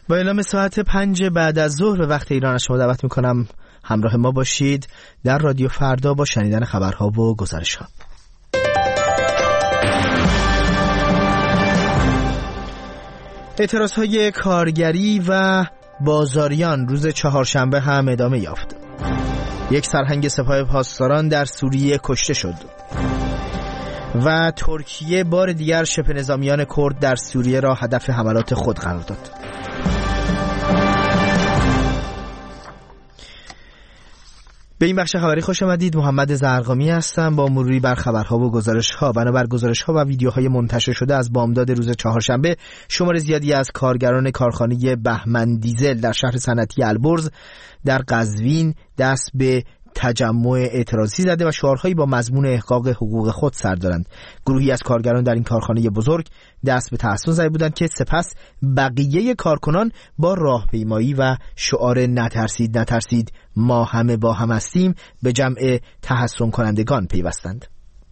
با اعلام ساعت 5 بعد از ظهر به وقت ایران از شما دعوت میکنم همراه ما باشید در رادیو فردا با شنیدن خبرها و گزارشها. اعتراضهای کارگری و بازاریان روز چهارشنبه هم ادامه یافت. یک سرهنگ سپاه پاسداران در سوریه کشته شد و ترکیه بار دیگر شبه نظامیان کرد در سوریه را هدف حملات خود قرار داد. به این بخش خبری خوش آمدید. محمد زرقامی هستم با مروری بر خبرها و گزارش‌ها. بنابر گزارش‌ها و ویدیوهای منتشر شده از بامداد روز چهارشنبه، شمار زیادی از کارگران کارخانه بهمن دیزل در شهر صنعتی البرز در قزوین دست به تجمع اعتراضی زده و شعارهایی با مضمون احقاق حقوق خود سر دارند. گروهی از کارگران در این کارخانه بزرگ دست به تحصن زده بودند که سپس بقیه کارکنان با راهپیمایی و شعار نترسید نترسید ما همه با هم هستیم به جمع تحصن کنندگان پیوستند.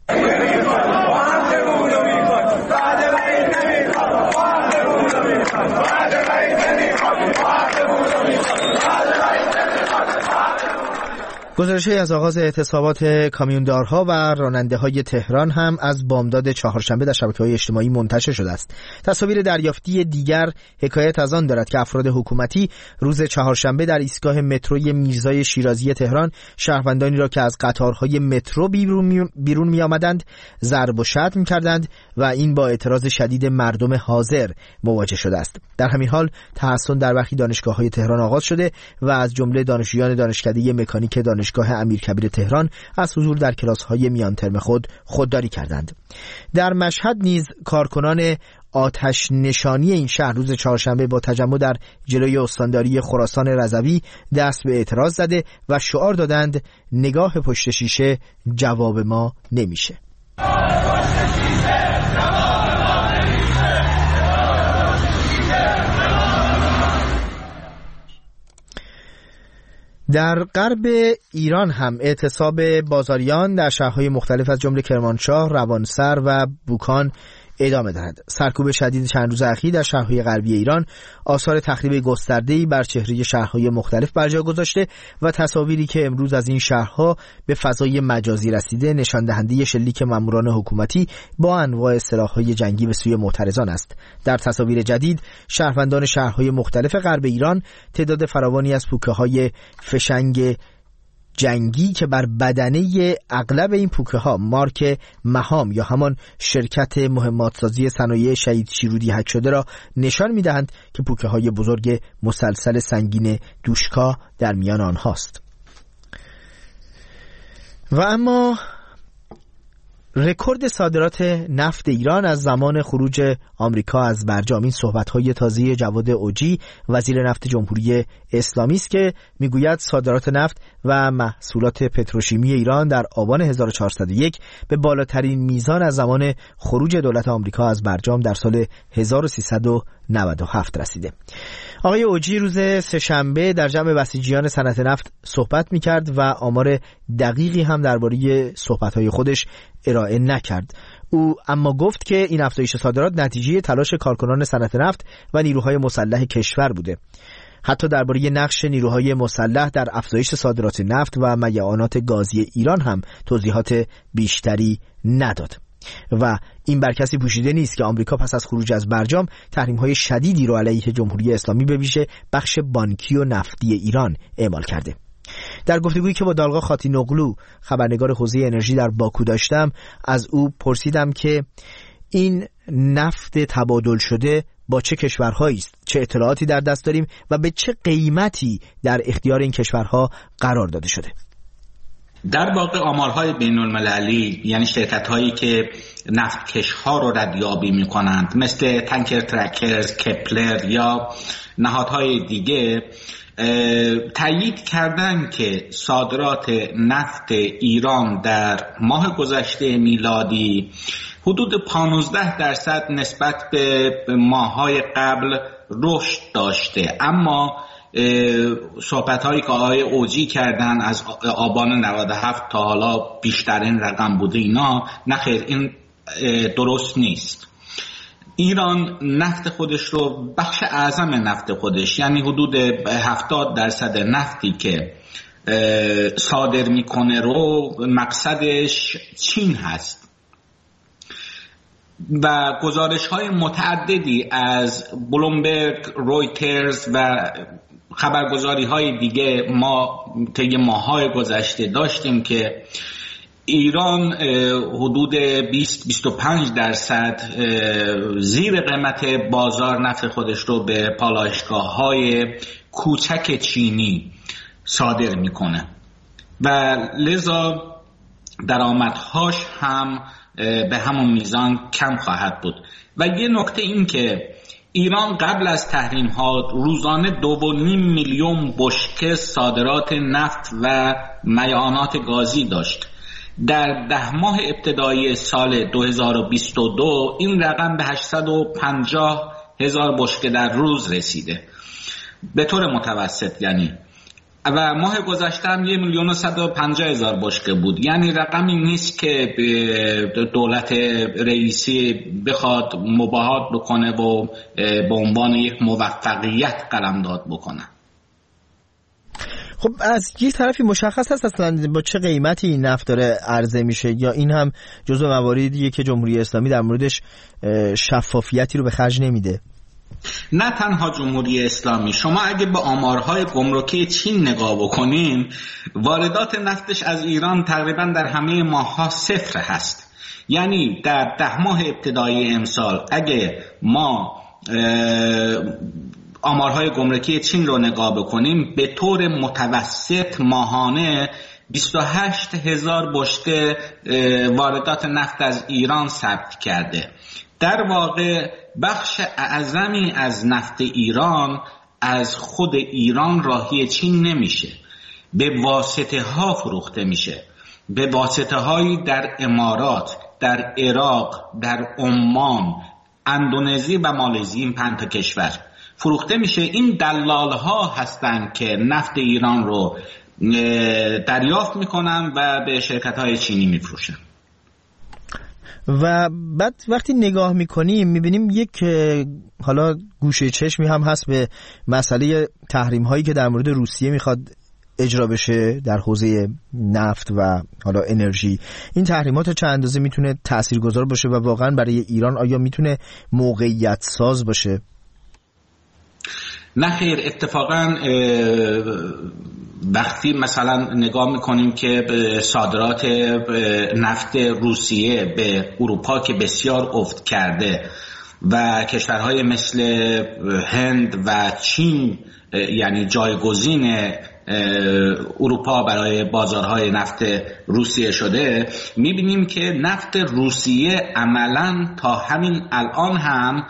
گزارش‌هایی از آغاز اعتصابات کامیوندارها و راننده‌های تهران هم از بامداد چهارشنبه در شبکه‌های اجتماعی منتشر شده است. تصاویر دریافتی دیگر حکایت از آن دارد که افراد حکومتی روز چهارشنبه در ایستگاه متروی میرزای شیرازی تهران شهروندانی را که از قطارهای مترو بیرون می‌آمدند ضرب و شتم می‌کردند و این با اعتراض شدید مردم حاضر مواجه شده است. در همین حال تحصن در برخی دانشگاه‌های تهران آغاز شده و از جمله دانشجویان دانشکده مکانیک دانشگاه امیرکبیر تهران از حضور در کلاس‌های میان ترم خودداری کردند. در مشهد نیز کارکنان آتش نشانی این شهر روز چهارشنبه با تجمع در جلوی استانداری خراسان رضوی دست به اعتراض زده و شعار دادند نگاه پشت شیشه جواب ما نمیشه. در غرب ایران هم اعتصاب بازاریان در شهرهای مختلف از جمله کرمانشاه، روانسر و بوکان ادامه دارد. سرکوب شدید چند روز اخیر در شهرهای غربی ایران آثار تخریب گسترده‌ای بر چهره شهرهای مختلف بر جا گذاشته و تصاویری که امروز از این شهرها به فضای مجازی رسیده نشان دهنده شلیک ماموران حکومتی با انواع سلاح‌های جنگی به سوی معترضان است. در تصاویر جدید شهروندان شهرهای مختلف غرب ایران تعداد فراوانی از پوکه‌های فشنگ جنگی که بر بدنه اغلب این پوکه ها مارک مهام یا همان شرکت مهماتسازی صنایع شهید شیرودی هک شده را نشان می‌دهند که پوکه های بزرگ مسلسل سنگین دوشکا در میان آنهاست. و اما رکورد صادرات نفت ایران از زمان خروج آمریکا از برجام، این صحبت‌های تازه جواد اوجی وزیر نفت جمهوری اسلامی است که میگوید صادرات نفت و محصولات پتروشیمی ایران در آبان 1401 به بالاترین میزان از زمان خروج دولت آمریکا از برجام در سال 1397 رسیده. آقای اوجی روز سه‌شنبه در جمع بسیجیان صنعت نفت صحبت می‌کرد و آمار دقیقی هم درباره صحبت‌های خودش ارائه نکرد. او اما گفت که این افزایش صادرات نتیجه تلاش کارکنان صنعت نفت و نیروهای مسلح کشور بوده. حتی درباره نقش نیروهای مسلح در افزایش صادرات نفت و میعانات گازی ایران هم توضیحات بیشتری نداد. و این بر کسی پوشیده نیست که آمریکا پس از خروج از برجام تحریم‌های شدیدی را علیه جمهوری اسلامی به ویژه بخش بانکی و نفتی ایران اعمال کرده. در گفتگویی که با دالغا خاتینوغلو خبرنگار حوزه انرژی در باکو داشتم از او پرسیدم که این نفت تبادل شده با چه کشورهایی است، چه اطلاعاتی در دست داریم و به چه قیمتی در اختیار این کشورها قرار داده شده. در واقع آمارهای بین المللی، یعنی شرکت هایی که نفتکش ها رو ردیابی می کنند مثل تانکر ترکرز، کپلر یا نهادهای دیگه تایید کردن که صادرات نفت ایران در ماه گذشته میلادی حدود 15% نسبت به ماه‌های قبل رشد داشته، اما صحبت‌هایی که آقای اوجی کردن از آبان 97 تا حالا بیشترین رقم بوده، اینا نخیر، این درست نیست. ایران نفت خودش رو، بخش اعظم نفت خودش، یعنی حدود 70% نفتی که صادر میکنه رو مقصدش چین هست و گزارش های متعددی از بلومبرگ، رویترز و خبرگزاری های دیگه ما طی ماه‌های گذشته داشتیم که ایران حدود 20-25% زیر قیمت بازار نفت خودش رو به پالایشگاه‌های کوچک چینی صادر میکنه و لذا درآمدهاش هم به همون میزان کم خواهد بود. و یه نکته این که ایران قبل از تحریم ها روزانه 2.5 میلیون بشکه صادرات نفت و میعانات گازی داشت. در 10 ماه ابتدایی سال 2022 این رقم به 850,000 بشکه در روز رسیده به طور متوسط، یعنی و ماه گذشته هم 1,150,000 بشکه بود. یعنی رقمی نیست که دولت رئیسی بخواد مباهات بکنه و به عنوان یک موفقیت قلمداد بکنه. خب از یک طرفی مشخص هست اصلا با چه قیمتی این نفت داره عرضه میشه، یا این هم جزو مواردیه که جمهوری اسلامی در موردش شفافیتی رو به خرج نمیده؟ نه تنها جمهوری اسلامی، شما اگه به آمارهای گمرکی چین نگاه بکنین، واردات نفتش از ایران تقریبا در همه ماه‌ها صفر هست. یعنی در 10 ماه ابتدایی امسال اگه ما آمارهای گمرکی چین رو نگاه بکنیم، به طور متوسط ماهانه 28,000 بشکه واردات نفت از ایران ثبت کرده. در واقع بخش اعظمی از نفت ایران از خود ایران راهی چین نمیشه، به واسطه ها فروخته میشه، به واسطه هایی در امارات، در عراق، در عمان، اندونزی و مالزی، این 5 تا کشور فروخته میشه. این دلال ها هستن که نفت ایران رو دریافت میکنن و به شرکت های چینی میفروشن. و بعد وقتی نگاه میکنیم میبینیم یک حالا گوشه چشمی هم هست به مسئله تحریم هایی که در مورد روسیه میخواد اجرا بشه در حوزه نفت و حالا انرژی. این تحریمات چند اندازه میتونه تاثیرگذار باشه و واقعا برای ایران آیا میتونه موقعیت ساز باشه؟ نه خیر، اتفاقا وقتی مثلا نگاه میکنیم که صادرات نفت روسیه به اروپا که بسیار افت کرده و کشورهای مثل هند و چین یعنی جایگزین اروپا برای بازارهای نفت روسیه شده، میبینیم که نفت روسیه عملاً تا همین الان هم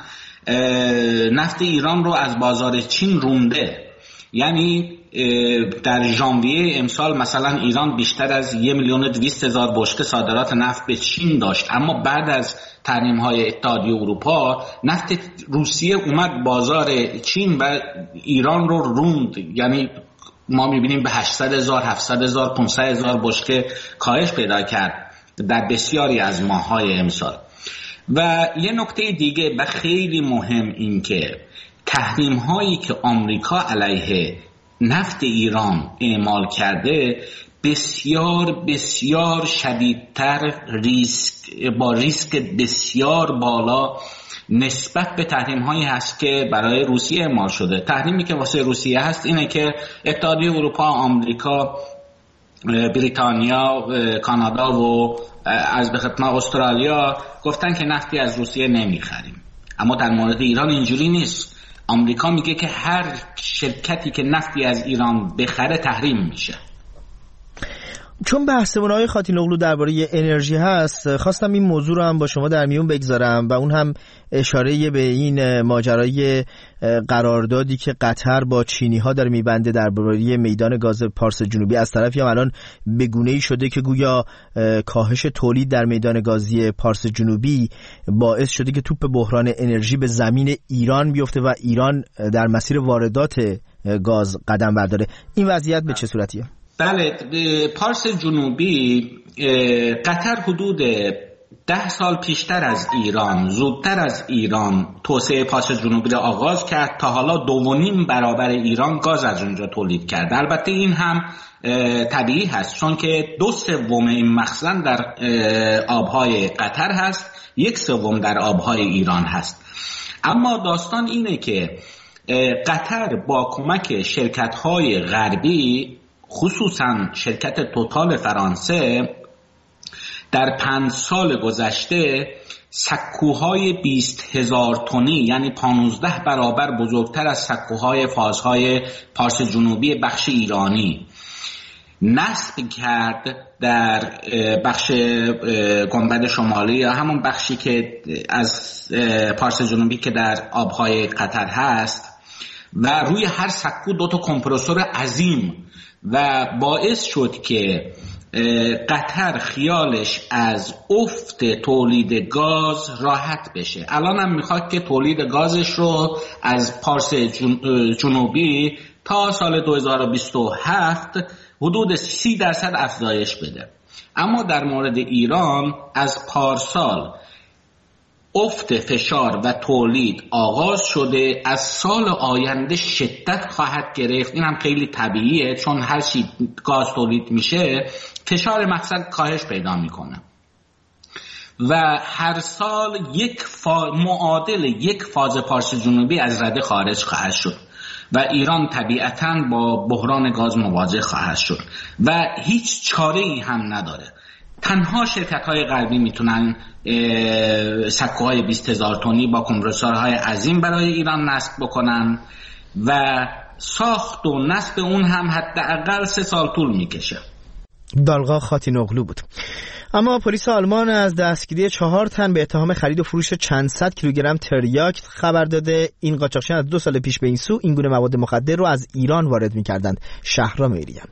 نفت ایران رو از بازار چین رونده. یعنی در ژانویه امسال مثلا ایران بیشتر از 1,200,000 بشکه صادرات نفت به چین داشت، اما بعد از تحریم‌های اتحادیه اروپا نفت روسیه اومد بازار چین و ایران رو روند. یعنی ما می‌بینیم به 800,000، 700,000، 500,000 بشکه کاهش پیدا کرد در بسیاری از ماه‌های امسال. و یه نکته دیگه و خیلی مهم این که تحریم هایی که آمریکا علیه نفت ایران اعمال کرده بسیار بسیار شدیدتر با ریسک بسیار بالا نسبت به تحریم هایی هست که برای روسیه اعمال شده. تحریمی که واسه روسیه هست اینه که اتحادیه اروپا، آمریکا، بریتانیا، کانادا و از به خدمت استرالیا گفتن که نفتی از روسیه نمیخریم. اما در مورد ایران اینجوری نیست. آمریکا میگه که هر شرکتی که نفتی از ایران بخره تحریم میشه. چون بحثمون آقای خاتی‌اوغلو درباره انرژی هست، خواستم این موضوع رو هم با شما در میون بگذارم و اون هم اشاره به این ماجرای قراردادی که قطر با چینی‌ها داره میبنده درباره میدان گاز پارس جنوبی. از طرفی هم الان به گونه‌ای شده که گویا کاهش تولید در میدان گازی پارس جنوبی باعث شده که توپ بحران انرژی به زمین ایران بیفته و ایران در مسیر واردات گاز قدم برداره. این وضعیت به چه صورتیه؟ بله، پارس جنوبی قطر حدود 10 سال پیشتر از ایران، زودتر از ایران توسعه پارس جنوبی را آغاز کرد. تا حالا 2.5 برابر ایران گاز از اونجا تولید کرد. البته این هم طبیعی هست، چون که 2/3 این مخزن در آبهای قطر هست، 1/3 در آبهای ایران هست. اما داستان اینه که قطر با کمک شرکت‌های غربی، خصوصا شرکت توتال فرانسه، در 5 سال گذشته سکوهای 20,000 تنی، یعنی 15 برابر بزرگتر از سکوهای فازهای پارس جنوبی بخش ایرانی نصب کرد در بخش گنبد شمالی، یا همون بخشی که از پارس جنوبی که در آبهای قطر هست، و روی هر سکو 2 کمپرسور عظیم، و باعث شد که قطر خیالش از افت تولید گاز راحت بشه. الان هم میخواد که تولید گازش رو از پارس جنوبی تا سال 2027 حدود 30% افزایش بده. اما در مورد ایران از پارسال افت فشار و تولید آغاز شده، از سال آینده شدت خواهد گرفت. این هم خیلی طبیعیه، چون هر چی گاز تولید میشه فشار مخزن کاهش پیدا میکنه و هر سال معادل یک فاز پارس جنوبی از رده خارج خواهد شد و ایران طبیعتاً با بحران گاز مواجه خواهد شد و هیچ چاره‌ای هم نداره. تنها شرکت‌های غربی میتونن سکوهای 20,000 تنی با کمپرسورهای عظیم برای ایران نصب بکنن و ساخت و نصب اون هم حداقل 3 سال طول میکشه. دالغا خاتینوغلو بود. اما پلیس آلمان از دستگیری 4 تن به اتهام خرید و فروش چند صد کیلوگرم تریاک خبر داده. این قاچاقچیان از 2 سال پیش به این سو این گونه مواد مخدر رو از ایران وارد می‌کردند. شهرام ایریان.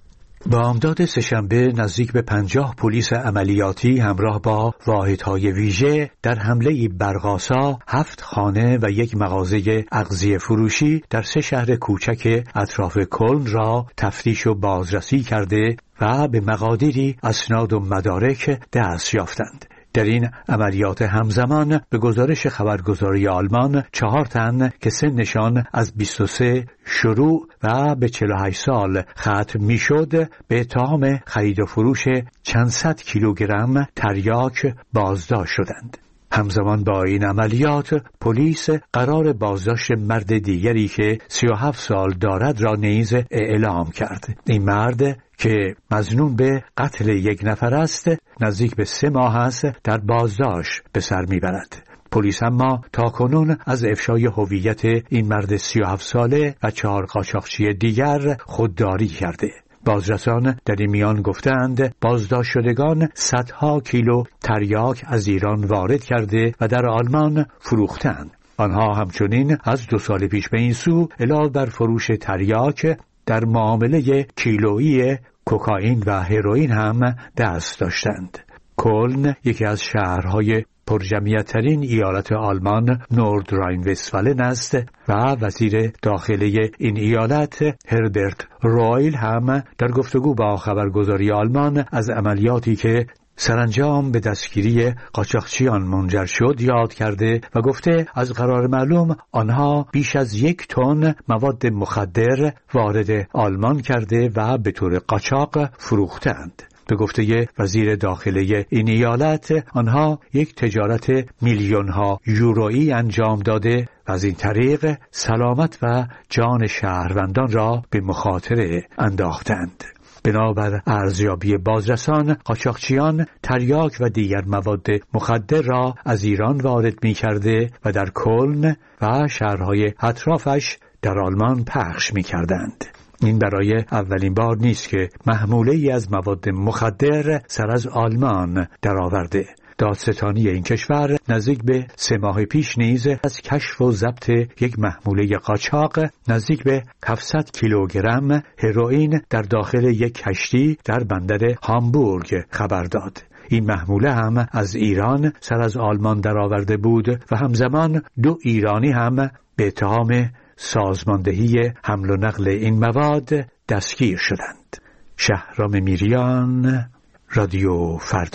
بامداد سه‌شنبه نزدیک به 50 پلیس عملیاتی همراه با واحدهای ویژه در حمله برق‌آسا 7 خانه و 1 مغازه اغذیه فروشی در 3 شهر کوچک اطراف کلن را تفتیش و بازرسی کرده و به مقادیری اسناد و مدارک دست یافتند. در این عملیات همزمان به گزارش خبرگزاری آلمان 4 تن که سنشان از 23 شروع و به 48 سال ختم میشد به اتهام خرید و فروش چند صد کیلوگرم تریاک بازداشت شدند. همزمان با این عملیات پلیس قرار بازداشت مرد دیگری که 37 سال دارد را نیز اعلام کرد. این مرد که مظنون به قتل 1 نفر است نزدیک به 3 ماه است در بازداشت به سر میبرد. پلیس اما تاکنون از افشای هویت این مرد 37 ساله و 4 قاچاقچی دیگر خودداری کرده. بازرسان در این میان گفتند بازداشت شدگان صدها کیلو تریاک از ایران وارد کرده و در آلمان فروختند. آنها همچنین از 2 سال پیش به این سو علاوه بر فروش تریاک در معامله کیلویی کوکائین و هروئین هم دست داشتند. کلن یکی از شهرهای پرجمعیت‌ترین ایالت آلمان نوردراین وستفالن است و وزیر داخلی این ایالت هربرت رویل هم در گفتگو با خبرگزاری آلمان از عملیاتی که سرانجام به دستگیری قاچاقچیان منجر شد یاد کرده و گفته از قرار معلوم آنها بیش از 1 تن مواد مخدر وارد آلمان کرده و به طور قاچاق فروختند. به گفته وزیر داخلی این ایالت آنها یک تجارت میلیون‌ها یورویی انجام داده و از این طریق سلامت و جان شهروندان را به مخاطره انداختند. بنابر ارزیابی بازرسان قاچاقچیان تریاک و دیگر مواد مخدر را از ایران وارد می کرده و در کلن و شهرهای اطرافش در آلمان پخش می کردند. این برای اولین بار نیست که محموله‌ای از مواد مخدر سر از آلمان درآورده. دادستانی این کشور نزدیک به 3 ماه پیش نیز از کشف و ضبط یک محموله قاچاق نزدیک به 700 کیلوگرم هروئین در داخل یک کشتی در بندر هامبورگ خبر داد. این محموله هم از ایران سر از آلمان درآورده بود و همزمان 2 ایرانی هم به اتهام سازماندهی حمل و نقل این مواد دستگیر شدند. شهرام میریان، رادیو فردا.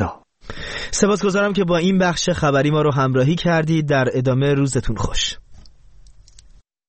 سپاسگزارم که با این بخش خبری ما رو همراهی کردید. در ادامه روزتون خوش.